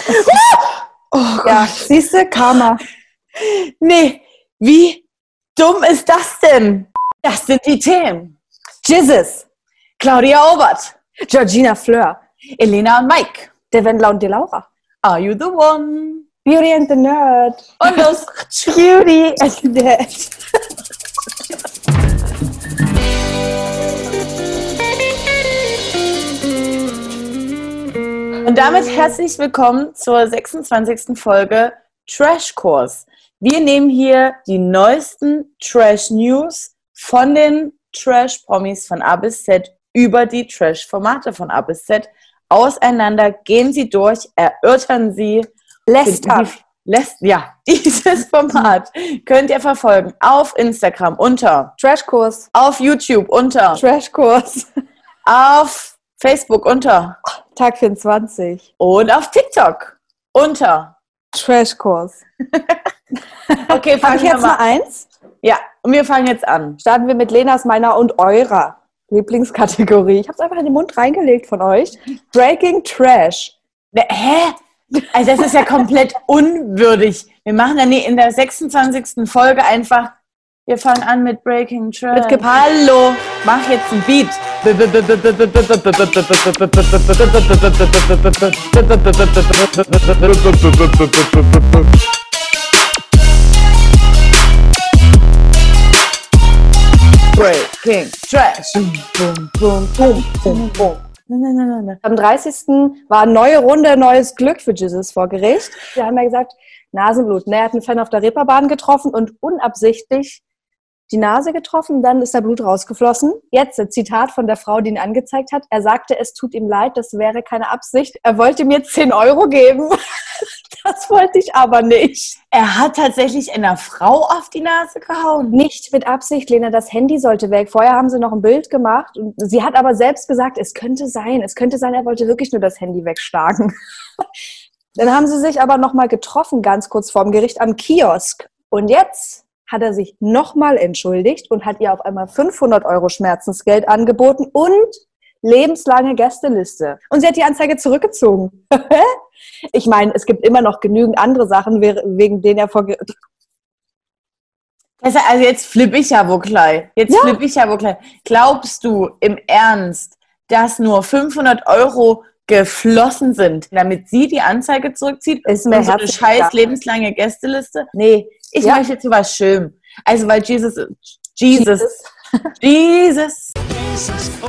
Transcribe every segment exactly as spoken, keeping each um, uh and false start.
Oh Gott. Ja, siehst du, Karma. Nee, wie dumm ist das denn? Das sind die Themen. Jesus, Claudia Obert, Georgina Fleur, Elena und Mike. der Wendler und die Laura. Are you the one? Beauty and the Nerd. Und los. Beauty and the Nerd. Und damit herzlich willkommen zur sechsundzwanzigsten Folge Trashkurs. Wir nehmen hier die neuesten Trash-News von den Trash-Promis von A bis Z über die Trash-Formate von A bis Z auseinander, gehen sie durch, erörtern sie. Lästern. Läst, ja, dieses Format könnt ihr verfolgen auf Instagram unter Trashkurs. auf YouTube unter Trashkurs. auf Facebook unter Tag vierundzwanzig. und auf TikTok unter. Trashkurs. Okay, Habe fangen ich wir jetzt mal mal eins? Ja, und wir fangen jetzt an. Starten wir mit Lenas, meiner und eurer Lieblingskategorie. Ich habe es einfach in den Mund reingelegt von euch. Breaking Trash. Ne, Hä? Also das ist ja komplett unwürdig. Wir machen dann in der sechsundzwanzigsten Folge einfach, wir fangen an mit Breaking Trash. Mit Ge- Hallo, mach jetzt ein Beat. Breaking Trash. Boom, boom, boom, boom, boom. Am dreißigsten war eine neue Runde, neues Glück für Jesus vor Gericht. Wir haben ja gesagt, Nasenblut. Er hat einen Fan auf der Reeperbahn getroffen und unabsichtlich die Nase getroffen, dann ist da Blut rausgeflossen. Jetzt ein Zitat von der Frau, die ihn angezeigt hat. Er sagte, es tut ihm leid, das wäre keine Absicht. Er wollte mir zehn Euro geben. Das wollte ich aber nicht. Er hat tatsächlich einer Frau auf die Nase gehauen. Nicht mit Absicht, Lena, das Handy sollte weg. Vorher haben sie noch ein Bild gemacht. Und sie hat aber selbst gesagt, es könnte sein, es könnte sein, er wollte wirklich nur das Handy wegschlagen. Dann haben sie sich aber nochmal getroffen, ganz kurz vorm Gericht am Kiosk. Und jetzt hat er sich nochmal entschuldigt und hat ihr auf einmal fünfhundert Euro Schmerzensgeld angeboten und lebenslange Gästeliste. Und sie hat die Anzeige zurückgezogen. Ich meine, es gibt immer noch genügend andere Sachen, wegen denen er vor... Also jetzt flippe ich ja wohl gleich. Jetzt Ja. flippe ich ja wohl gleich. Glaubst du im Ernst, dass nur fünfhundert Euro geflossen sind, damit sie die Anzeige zurückzieht? Ist mir und so eine herzlich scheiß egal. lebenslange Gästeliste? Nee, ich Ja. möchte zu was Schönem. Also weil Jesus, Jesus, Jesus, Jesus, oh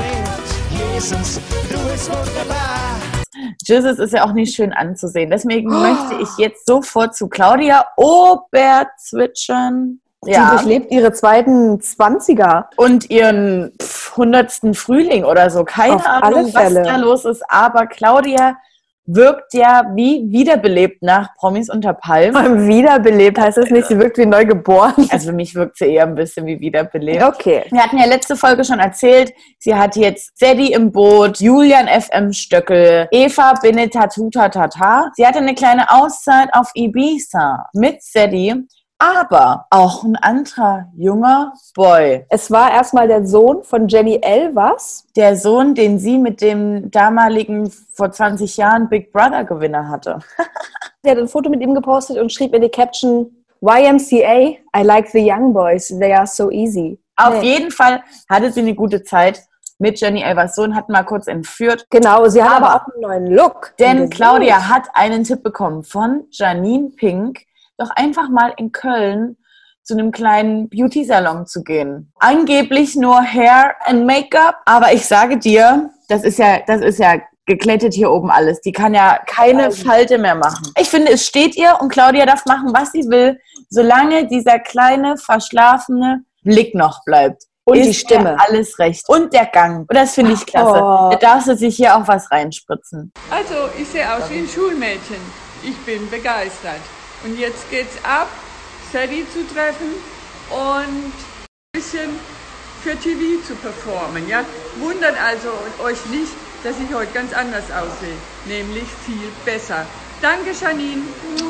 wait, Jesus, du bist wunderbar. Jesus ist ja auch nicht schön anzusehen. Deswegen möchte ich jetzt sofort zu Claudia Obert zwitschern. Sie durchlebt ihre zweiten Zwanziger. Und ihren pff, hundertsten Frühling oder so. Keine Auf Ahnung, alle was Fälle. da los ist. Aber Claudia wirkt ja wie wiederbelebt nach Promis unter Palmen. Wiederbelebt heißt das nicht, sie wirkt wie neugeboren. Also für mich wirkt sie eher ein bisschen wie wiederbelebt. Okay. Wir hatten ja letzte Folge schon erzählt, sie hat jetzt Sadie im Boot, Julian F M Stöckel, Eva Benetatutatata. Sie hatte eine kleine Auszeit auf Ibiza mit Sadie. Aber auch ein anderer junger Boy. Es war erstmal der Sohn von Jenny Elvers. Der Sohn, den sie mit dem damaligen, vor zwanzig Jahren, Big Brother Gewinner hatte. Sie hat ein Foto mit ihm gepostet und schrieb in die Caption, Y M C A, I like the young boys, they are so easy. Auf Nee. jeden Fall hatte sie eine gute Zeit mit Jenny Elvers Sohn, hat mal kurz entführt. Genau, sie hat Aber- aber, auch einen neuen Look. Denn Claudia hat einen Tipp bekommen von Janine Pink, doch einfach mal in Köln zu einem kleinen Beauty-Salon zu gehen. Angeblich nur Hair and Make-up, aber ich sage dir, das ist ja, das ist ja geklettet hier oben alles. Die kann ja keine Falte mehr machen. Ich finde, es steht ihr und Claudia darf machen, was sie will, solange dieser kleine, verschlafene Blick noch bleibt. Und ist die Stimme. ihr alles recht. Und der Gang. Und das finde ich klasse. Oh. Da darfst du sich hier auch was reinspritzen. Also, ich sehe aus wie ein Schulmädchen. Ich bin begeistert. Und jetzt geht's ab, Sadie zu treffen und ein bisschen für T V zu performen. Ja? Wundert also euch nicht, dass ich heute ganz anders aussehe. Nämlich viel besser. Danke, Janine.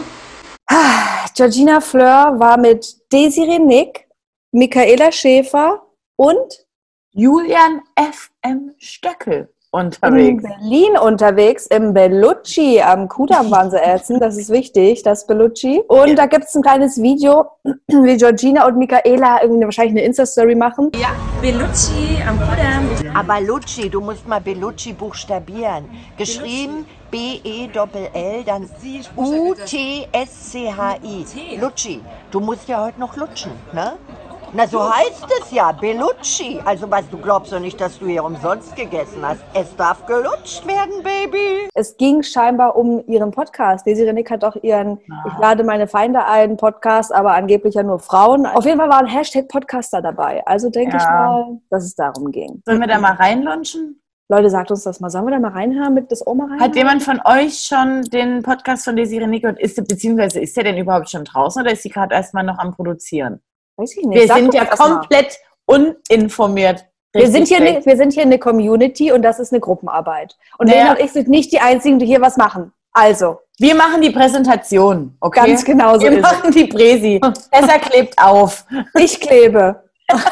Georgina Fleur war mit Desiree Nick, Michaela Schäfer und Julian F M Stöckel. In unterwegs. Berlin unterwegs, im Bellucci. Am Kudamm waren sie essen, das ist wichtig, das Bellucci. Und da gibt es ein kleines Video, wie Georgina und Michaela irgendwie wahrscheinlich eine Insta-Story machen. Ja, Bellucci am Kudamm. Aber Lucci, du musst mal Bellucci buchstabieren. Geschrieben B E L L, dann U T S C H I. Lucci. Du musst ja heute noch lutschen, ne? Na, so heißt es ja, Bellucci. Also, was, du glaubst doch nicht, dass du hier umsonst gegessen hast. Es darf gelutscht werden, Baby. Es ging scheinbar um ihren Podcast. Desiree Nick hat auch ihren Ich lade meine Feinde ein Podcast, aber angeblich ja nur Frauen. Auf jeden Fall war ein Hashtag Podcaster dabei. Also denke Ja. ich mal, dass es darum ging. Sollen wir da mal reinlunchen? Leute, sagt uns das mal. Sollen wir da mal reinhören, mit das Oma rein? Hat jemand von euch schon den Podcast von Desiree Nick und ist, beziehungsweise ist der denn überhaupt schon draußen oder ist sie gerade erstmal noch am Produzieren? Weiß ich nicht. Wir Sag sind uns ja das mal. komplett uninformiert. Wir Richtig sind, hier schlecht. ne, wir sind hier eine Community und das ist eine Gruppenarbeit. Und Naja. Lena und ich sind nicht die Einzigen, die hier was machen. Also, Wir machen die Präsentation, okay? ganz genau so Wir ist es. machen die Präsi. Besser klebt auf. Ich klebe.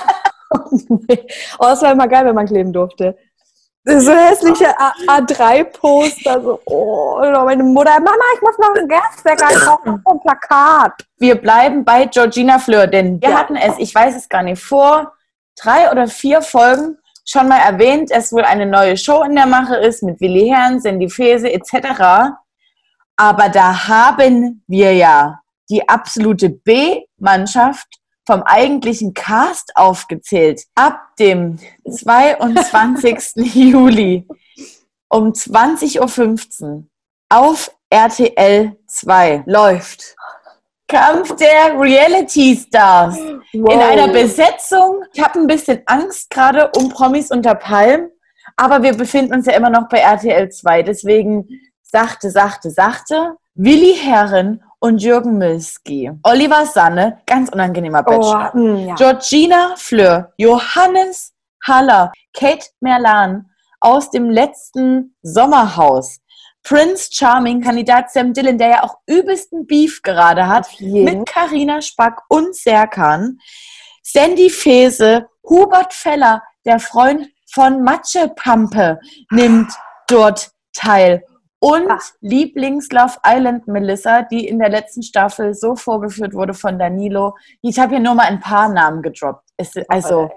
Oh, es war immer geil, wenn man kleben durfte. So hässliche A drei Poster. So, oh, und meine Mutter, Mama, ich muss noch ein Gasdecker, ich brauche noch ein Plakat. Wir bleiben bei Georgina Fleur, denn wir Ja. hatten es, ich weiß es gar nicht, vor drei oder vier Folgen schon mal erwähnt, dass wohl eine neue Show in der Mache ist mit Willi Herrn, Sandy Fese et cetera. Aber da haben wir ja die absolute B-Mannschaft vom eigentlichen Cast aufgezählt. Ab dem zweiundzwanzigsten Juli um zwanzig Uhr fünfzehn auf R T L zwei läuft Kampf der Reality Stars Wow. in einer Besetzung. Ich habe ein bisschen Angst gerade um Promis unter Palm, aber wir befinden uns ja immer noch bei R T L zwei. Deswegen sachte, sachte, sachte. Willi Herren und Jürgen Milski. Oliver Sanne, ganz unangenehmer Oh, Bachelor. mh, ja. Georgina Fleur, Johannes Haller, Kate Merlan aus dem letzten Sommerhaus. Prince Charming, Kandidat Sam Dillon, der ja auch übelsten Beef gerade hat, Auf jeden. mit Carina Spack und Serkan. Sandy Fese, Hubert Feller, der Freund von Matche Pampe, nimmt dort teil. Und Ah. Lieblings-Love Island Melissa, die in der letzten Staffel so vorgeführt wurde von Danilo. Ich habe hier nur mal ein paar Namen gedroppt. Es, also,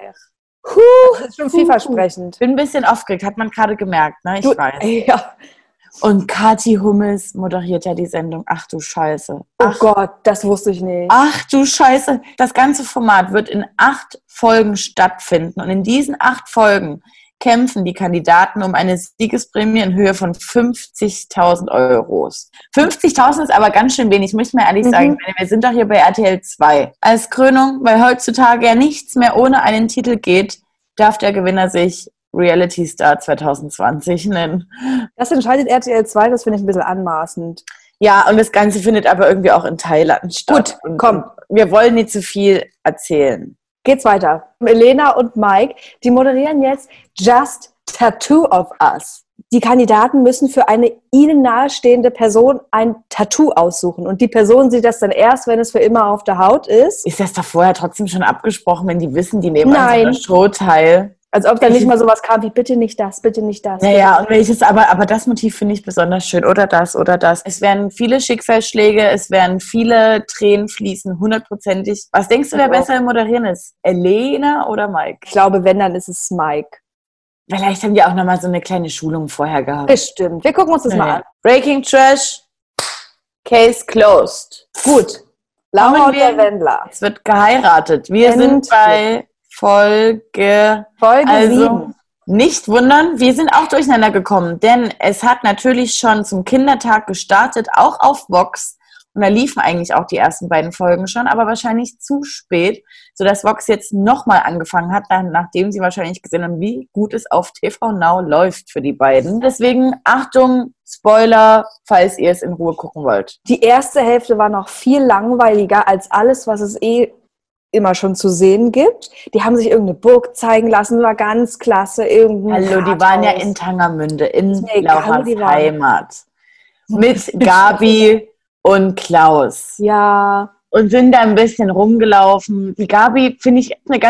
Das ist schon vielversprechend. bin ein bisschen aufgeregt, hat man gerade gemerkt, ne? Ich Du, weiß. ja. Und Kathi Hummels moderiert ja die Sendung. Ach du Scheiße. Oh Ach, Gott, das wusste ich nicht. ach du Scheiße. Das ganze Format wird in acht Folgen stattfinden. Und in diesen acht Folgen kämpfen die Kandidaten um eine Siegesprämie in Höhe von fünfzigtausend Euros. fünfzigtausend ist aber ganz schön wenig, muss man ehrlich Mhm. sagen. Wir sind doch hier bei R T L zwei. Als Krönung, weil heutzutage ja nichts mehr ohne einen Titel geht, darf der Gewinner sich Reality Star zwanzig zwanzig nennen. Das entscheidet R T L zwei, das finde ich ein bisschen anmaßend. Ja, und das Ganze findet aber irgendwie auch in Thailand statt. Gut, und, komm. Und wir wollen nicht zu viel erzählen. Geht's weiter. Elena und Mike, die moderieren jetzt Just Tattoo of Us. Die Kandidaten müssen für eine ihnen nahestehende Person ein Tattoo aussuchen. Und die Person sieht das dann erst, wenn es für immer auf der Haut ist. Ist das doch vorher trotzdem schon abgesprochen, wenn die wissen, die nehmen Nein. an so einer Show teil? Als ob da nicht mal sowas kam wie, bitte nicht das, bitte nicht das. Naja, und welches, aber, aber das Motiv finde ich besonders schön. Oder das, oder das. Es werden viele Schicksalsschläge, es werden viele Tränen fließen, hundertprozentig. Was denkst du, wer Ich auch. besser im Moderieren ist? Elena oder Mike? Ich glaube, wenn, dann ist es Mike. Vielleicht haben die auch nochmal so eine kleine Schulung vorher gehabt. Bestimmt. Wir gucken uns das mal an. Breaking Trash, Case closed. Gut. Laura Kommen und der wir- Wendler. Es wird geheiratet. Wir sind Endlich. bei Folge, Folge also sieben. nicht wundern, wir sind auch durcheinander gekommen, denn es hat natürlich schon zum Kindertag gestartet, auch auf Vox. Und da liefen eigentlich auch die ersten beiden Folgen schon, aber wahrscheinlich zu spät, sodass Vox jetzt nochmal angefangen hat, dann, nachdem sie wahrscheinlich gesehen haben, wie gut es auf T V Now läuft für die beiden. Deswegen Achtung, Spoiler, falls ihr es in Ruhe gucken wollt. Die erste Hälfte war noch viel langweiliger als alles, was es eh immer schon zu sehen gibt. Die haben sich irgendeine Burg zeigen lassen, war ganz klasse. Irgendein Hallo, die waren ja Rathaus. in Tangermünde, in mir egal, Lauras wo die waren. Heimat. Mit Gabi und Klaus. Ja, Und sind da ein bisschen rumgelaufen. Die Gabi finde ich eine ganz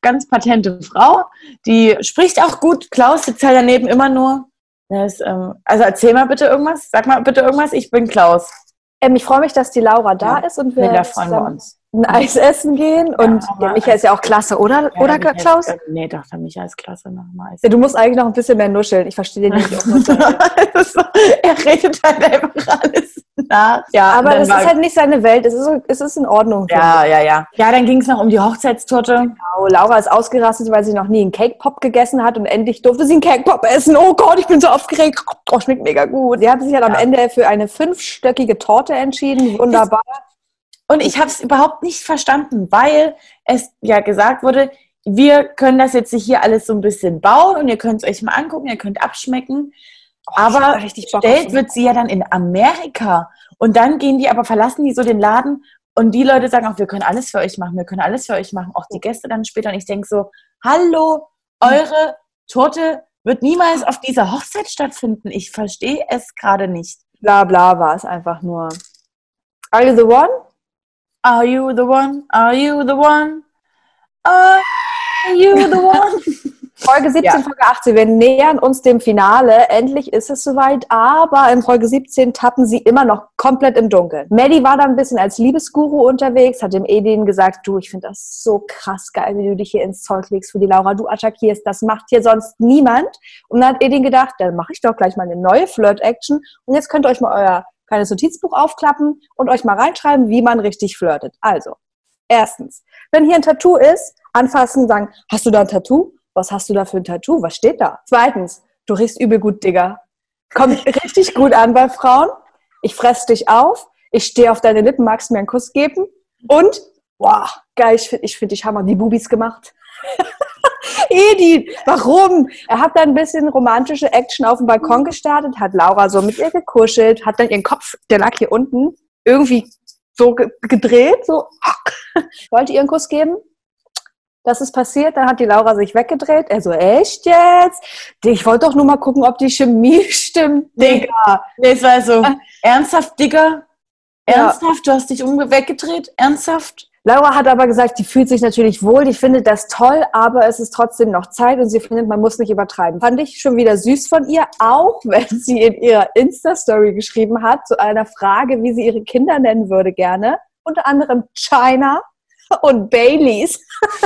ganz patente Frau, die spricht auch gut. Klaus sitzt halt daneben immer nur. Das, ähm, also erzähl mal bitte irgendwas. Sag mal bitte irgendwas. Ich bin Klaus. Ähm, ich freue mich, dass die Laura da Ja. ist und wir Nee, da freuen wir zusammen uns. ein Eis essen gehen. Und aber der Michael ist ja auch klasse, oder, Ja, oder der Klaus? Michael ist- Nee, doch, der Michael ist klasse. Nochmal. Ja, du musst eigentlich noch ein bisschen mehr nuscheln. Ich verstehe den nicht. Auch nur so. Das ist so, er redet halt einfach alles nach. Ja, Aber dann es war- ist halt nicht seine Welt. Es ist, es ist in Ordnung. Ja, ja, ja. Ja, dann ging es noch um die Hochzeitstorte. Genau. Laura ist ausgerastet, weil sie noch nie einen Cake-Pop gegessen hat und endlich durfte sie einen Cake-Pop essen. Oh Gott, ich bin so aufgeregt. Oh, schmeckt mega gut. Sie hat sich halt am Ja. Ende für eine fünfstöckige Torte entschieden. Wunderbar. Und ich habe es überhaupt nicht verstanden, weil es ja gesagt wurde, wir können das jetzt hier alles so ein bisschen bauen und ihr könnt es euch mal angucken, ihr könnt abschmecken. ich hab aber da richtig Bock auf bestellt so- wird sie ja dann in Amerika. Und dann gehen die, aber verlassen die so den Laden und die Leute sagen auch, wir können alles für euch machen, wir können alles für euch machen. Auch die Gäste dann später. Und ich denke so, hallo, eure Torte wird niemals auf dieser Hochzeit stattfinden. Ich verstehe es gerade nicht. Bla bla war es einfach nur. Are you the one? Are you the one? Are you the one? Are you the one? Folge siebzehn, Ja. Folge achtzehn. Wir nähern uns dem Finale. Endlich ist es soweit. Aber in Folge siebzehn tappen sie immer noch komplett im Dunkeln. Maddie war dann ein bisschen als Liebesguru unterwegs, hat dem Edin gesagt, du, ich finde das so krass geil, wie du dich hier ins Zeug legst für die Laura. Du attackierst, das macht hier sonst niemand. Und dann hat Edin gedacht, dann mache ich doch gleich mal eine neue Flirt-Action. Und jetzt könnt ihr euch mal euer kleines Notizbuch aufklappen und euch mal reinschreiben, wie man richtig flirtet. Also, erstens, wenn hier ein Tattoo ist, anfassen, sagen, hast du da ein Tattoo? Was hast du da für ein Tattoo? Was steht da? Zweitens, du riechst übel gut, Digga. Kommt richtig gut an bei Frauen. Ich fress dich auf. Ich stehe auf deine Lippen. Magst du mir einen Kuss geben? Und, boah, geil, ich finde ich find dich Hammer. Die Bubis gemacht. Edith, warum? Er hat dann ein bisschen romantische Action auf dem Balkon gestartet, hat Laura so mit ihr gekuschelt, hat dann ihren Kopf, der lag hier unten, irgendwie so ge- gedreht, so. Wollte ihr einen Kuss geben? Das ist passiert, dann hat die Laura sich weggedreht. Er so, echt jetzt? Ich wollte doch nur mal gucken, ob die Chemie stimmt, Digga. Nee, es war so, ernsthaft, Digga? Ja. Ernsthaft? Du hast dich um weggedreht? Ernsthaft? Laura hat aber gesagt, die fühlt sich natürlich wohl, die findet das toll, aber es ist trotzdem noch Zeit und sie findet, man muss nicht übertreiben. Fand ich schon wieder süß von ihr, auch wenn sie in ihrer Insta-Story geschrieben hat, zu einer Frage, wie sie ihre Kinder nennen würde gerne. Unter anderem China und Baileys.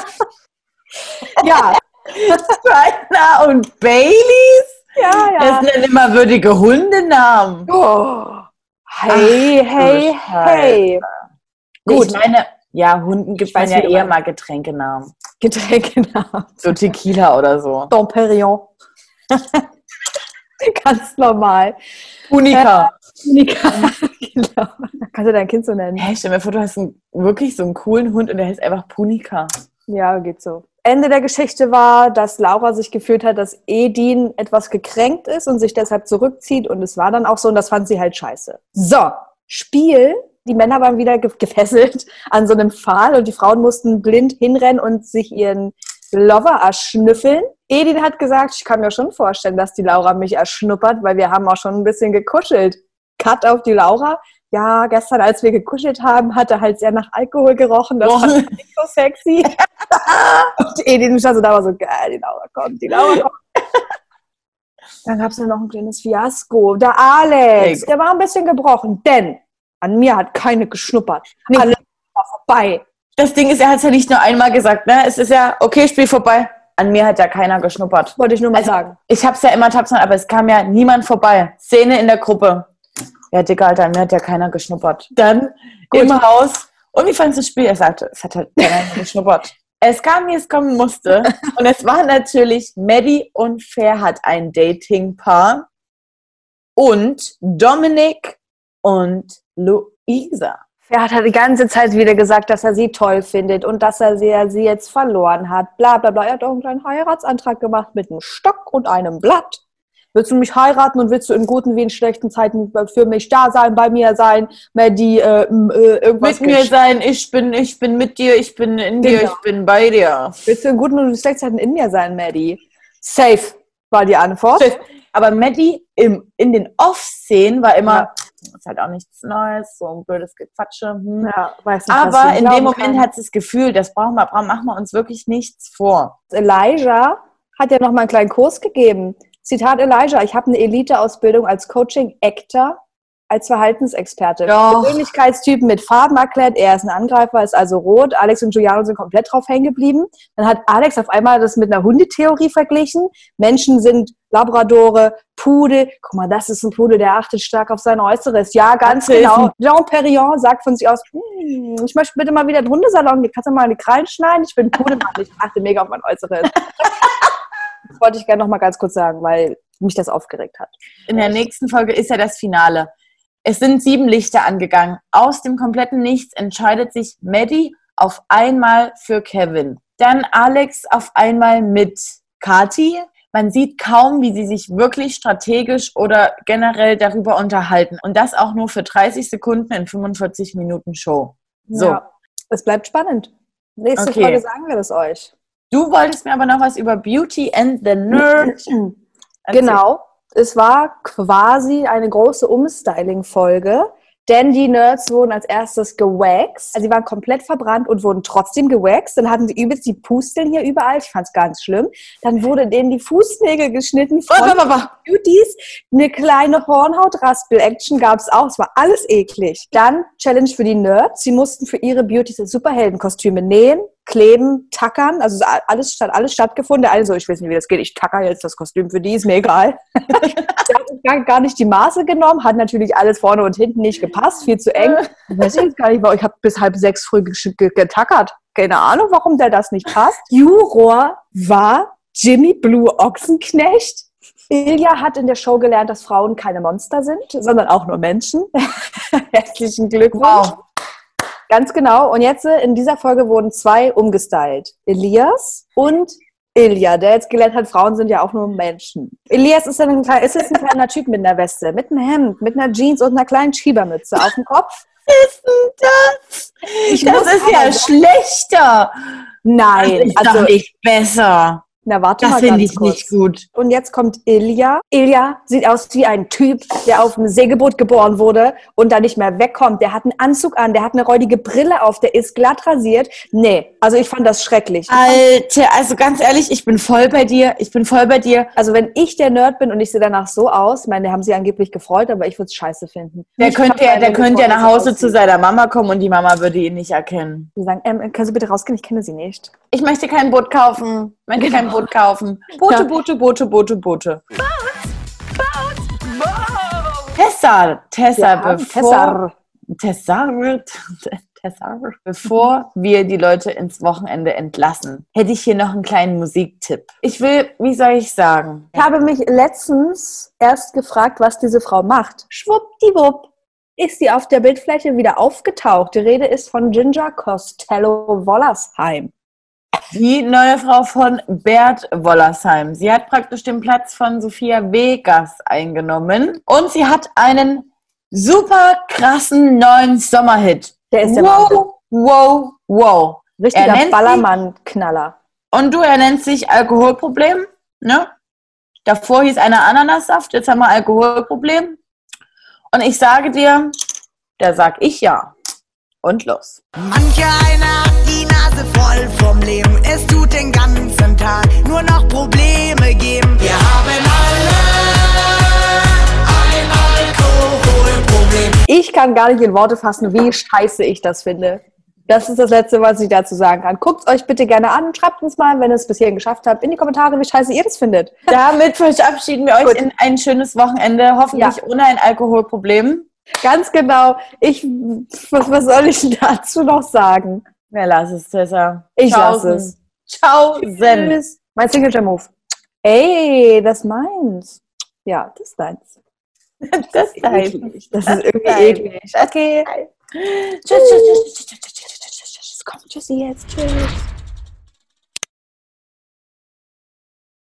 Ja, China und Baileys? ja, ja. Das sind immer würdige Hundenamen. Oh. Hey, Ach, hey, du hey. Gut. Gut. Ich meine, ja, Hunden gibt Ich man weiß, ja wie du eher meinst. mal Getränkenamen. Getränkenamen. So Tequila oder so. Dom Perignon. Ganz normal. Punika. Monika. Genau. Kannst du dein Kind so nennen? Hä, stell mir vor, du hast einen, wirklich so einen coolen Hund und der heißt einfach Punika. Ja, geht so. Ende der Geschichte war, dass Laura sich gefühlt hat, dass Edin etwas gekränkt ist und sich deshalb zurückzieht. Und es war dann auch so und das fand sie halt scheiße. So, Spiel. Die Männer waren wieder ge- gefesselt an so einem Pfahl und die Frauen mussten blind hinrennen und sich ihren Lover erschnüffeln. Edin hat gesagt, ich kann mir schon vorstellen, dass die Laura mich erschnuppert, weil wir haben auch schon ein bisschen gekuschelt. Cut auf die Laura. Ja, gestern, als wir gekuschelt haben, hat er halt sehr nach Alkohol gerochen. Das war nicht so sexy. Und Edin stand so da, war so, geil, die Laura kommt, die Laura kommt. Dann gab es ja noch ein kleines Fiasko. Der Alex, der war ein bisschen gebrochen, denn an mir hat keine geschnuppert. Nee. Alles war vorbei. Das Ding ist, er hat es ja nicht nur einmal gesagt, ne? Es ist ja, okay, Spiel vorbei. An mir hat ja keiner geschnuppert. Wollte ich nur mal Also, sagen. ich hab's ja immer tapsern, aber es kam ja niemand vorbei. Szene in der Gruppe. Ja, Dicker, Alter, an mir hat ja keiner geschnuppert. Dann im Haus. Und wie fandest du das Spiel? Er sagte, es hat halt keiner geschnuppert. Es kam, wie es kommen musste. Und es war natürlich Maddie und Ferhat ein Datingpaar. Und Dominik und Luisa. Er hat die ganze Zeit wieder gesagt, dass er sie toll findet und dass er sie, sie jetzt verloren hat. Bla bla bla. Er hat auch einen kleinen Heiratsantrag gemacht mit einem Stock und einem Blatt. Willst du mich heiraten und willst du in guten wie in schlechten Zeiten für mich da sein, bei mir sein, Maddie, äh, äh, irgendwas Mit mir sein, ich bin, ich bin mit dir, ich bin in dir, Genau. ich bin bei dir. Willst du in guten und schlechten Zeiten in mir sein, Maddie? Safe war die Antwort. Aber Maddie im, in den Off-Szenen war immer, ist halt auch nichts Neues, so ein blödes Gequatsche. Hm. Ja, weiß nicht, was Aber sie in dem glauben Moment kann. hat sie das Gefühl, das brauchen wir, brauchen, machen wir uns wirklich nichts vor. Elijah hat ja noch mal einen kleinen Kurs gegeben. Zitat Elijah, ich habe eine Elite-Ausbildung als Coaching-Actor, als Verhaltensexperte. Doch. Persönlichkeitstypen mit Farben erklärt. Er ist ein Angreifer, ist also rot. Alex und Giuliano sind komplett drauf hängen geblieben. Dann hat Alex auf einmal das mit einer Hundetheorie verglichen. Menschen sind Labradore, Pudel. Guck mal, das ist ein Pudel, der achtet stark auf sein Äußeres. Ja, ganz Das ist genau. ein- Jean Perriand sagt von sich aus, hm, ich möchte bitte mal wieder den Hundesalon. Hier kannst du mal die Krallen schneiden. Ich bin Pudelmann. Ich achte mega auf mein Äußeres. Das wollte ich gerne noch mal ganz kurz sagen, weil mich das aufgeregt hat. In der nächsten Folge ist ja das Finale. Es sind sieben Lichter angegangen. Aus dem kompletten Nichts entscheidet sich Maddie auf einmal für Kevin. Dann Alex auf einmal mit Kathi. Man sieht kaum, wie sie sich wirklich strategisch oder generell darüber unterhalten. Und das auch nur für dreißig Sekunden in fünfundvierzig Minuten Show. So, Ja, es bleibt spannend. Nächste Okay. Folge sagen wir das euch. du wolltest mir aber noch was über Beauty and the Nerd erzählen. Genau. Es war quasi eine große Umstyling-Folge, denn die Nerds wurden als erstes gewaxt. Also sie waren komplett verbrannt und wurden trotzdem gewaxt. Dann hatten sie übelst die Pusteln hier überall. Ich fand es ganz schlimm. Dann wurde denen die Fußnägel geschnitten von Warte, warte, warte. Beauties. Eine kleine Hornhaut-Raspel-Action gab es auch. Es war alles eklig. Dann Challenge für die Nerds. Sie mussten für ihre Beauties Superheldenkostüme nähen, kleben, tackern. Also alles hat alles stattgefunden. Der eine so, ich weiß nicht, wie das geht. Ich tacker jetzt das Kostüm für die, ist mir egal. Der hat gar, gar nicht die Maße genommen, hat natürlich alles vorne und hinten nicht gepasst, viel zu eng. Ich weiß jetzt gar nicht, warum. Ich habe bis halb sechs früh getackert. Keine Ahnung, warum der das nicht passt. Juror war Jimmy Blue Ochsenknecht. Ilja hat in der Show gelernt, dass Frauen keine Monster sind, sondern auch nur Menschen. Herzlichen Glückwunsch. Wow. Ganz genau. Und jetzt in dieser Folge wurden zwei umgestylt. Elias und Ilja, der jetzt gelernt hat, Frauen sind ja auch nur Menschen. Elias ist, ein, ist jetzt ein kleiner Typ mit einer Weste, mit einem Hemd, mit einer Jeans und einer kleinen Schiebermütze auf dem Kopf. Was ist denn das? Ich das muss ist ja aber- schlechter. Nein, Das ist also, doch nicht besser. na warte Das mal finde ganz ich kurz. nicht gut. Und jetzt kommt Ilja. Ilja sieht aus wie ein Typ, der auf einem Segelboot geboren wurde und da nicht mehr wegkommt. Der hat einen Anzug an, der hat eine räudige Brille auf, der ist glatt rasiert. Nee, also ich fand das schrecklich. Alter, also ganz ehrlich, ich bin voll bei dir. Ich bin voll bei dir. Also wenn ich der Nerd bin und ich sehe danach so aus, ich meine, der haben sie angeblich gefreut, aber ich würde es scheiße finden. Der Ich könnte kann ja, mir der nicht könnte ja vorstellen, nach wie Hause es zu aussieht. seiner Mama kommen und die Mama würde ihn nicht erkennen. Die sagen, ähm, können Sie bitte rausgehen? Ich kenne Sie nicht. Ich möchte kein Boot kaufen. Ich möchte kein Boot kaufen. Boote, Ja. Boote, Boote, Boote, Boote. Tessa, Tessa, Wir haben bevor, Tessa, Tessa, bevor wir die Leute ins Wochenende entlassen, hätte ich hier noch einen kleinen Musiktipp. Ich will, wie soll ich sagen? Ich habe mich letztens erst gefragt, was diese Frau macht. Schwuppdiwupp ist sie auf der Bildfläche wieder aufgetaucht. Die Rede ist von Ginger Costello-Wollersheim. Die neue Frau von Bert Wollersheim. Sie hat praktisch den Platz von Sophia Vegas eingenommen und sie hat einen super krassen neuen Sommerhit. Der ist der Wahnsinn. Wow, wow, wow. Er Richtiger nennt Ballermann-Knaller. Und du, er nennt sich Alkoholproblem, ne? Davor hieß einer Ananassaft, jetzt haben wir Alkoholproblem. Und ich sage dir, da sag ich ja. Und los. Manche einer hat die Nase voll vom Leben. Es tut den ganzen Tag nur noch Probleme geben. Wir haben alle ein Alkoholproblem. Ich kann gar nicht in Worte fassen, wie scheiße ich das finde. Das ist das Letzte, was ich dazu sagen kann. Guckt euch bitte gerne an. Schreibt uns mal, wenn ihr es bis hierhin geschafft habt, in die Kommentare, wie scheiße ihr das findet. Damit verabschieden wir euch Gut. in ein schönes Wochenende, hoffentlich Ja. ohne ein Alkoholproblem. Ganz genau. Ich, was, was soll ich dazu noch sagen? Ja, lass es, Tessa. Ich Tschaußen. lasse es. Ciao, Zen. Tschüss. Mein Signature-Move. Ey, das ist meins. Ja, das ist deins. Das ist dein. Eklig. Das ist irgendwie dein. eklig. Okay. Tschüss, tschüss, tschüss, tschüss, tschüss, tschüss, tschüss, tschüss. Komm, tschüssi jetzt. Tschüss.